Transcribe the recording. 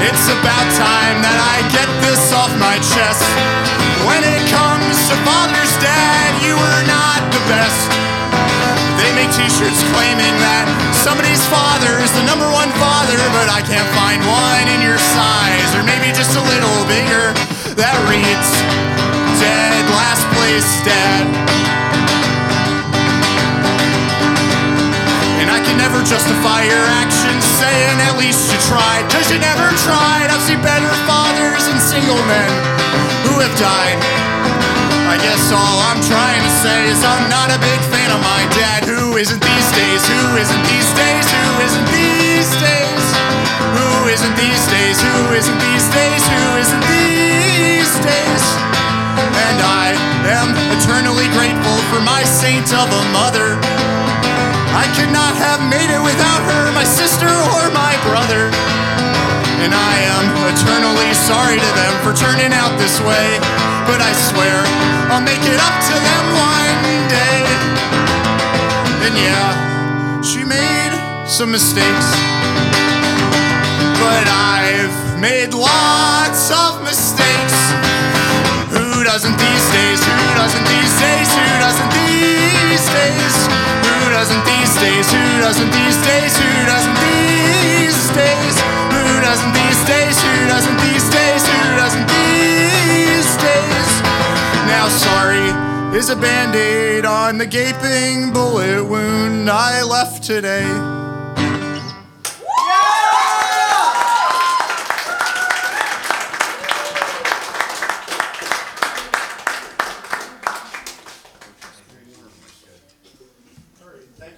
It's about time that I get this off my chest. When it comes to Father's Dad, you were not the best. They make t-shirts claiming that somebody's father is the number one father, but I can't find one in your size, or maybe just a little bigger, that reads, Dead Last Place Dad. And I can never justify your actions, saying at least you tried, 'cause you never tried. I've seen better fathers and single men who have died. I guess all I'm trying to say is I'm not a big fan of my dad. Who isn't these days? Who isn't these days? Who isn't these days? Who isn't these days? Who isn't these days? Who isn't these days? And I am eternally grateful for my saint of a mother. I could not have made it without her, my sister or my brother. And I am eternally sorry to them for turning out this way, but I swear I'll make it up to them one day. And yeah, she made some mistakes, but I've made lots of mistakes. Who doesn't these days? Who doesn't these days? Who doesn't these days? Who doesn't these days? Who doesn't these days? Who doesn't these days? Who doesn't these days? Who doesn't these days? Who doesn't these days? Now sorry is a band-aid on the gaping bullet wound I left today.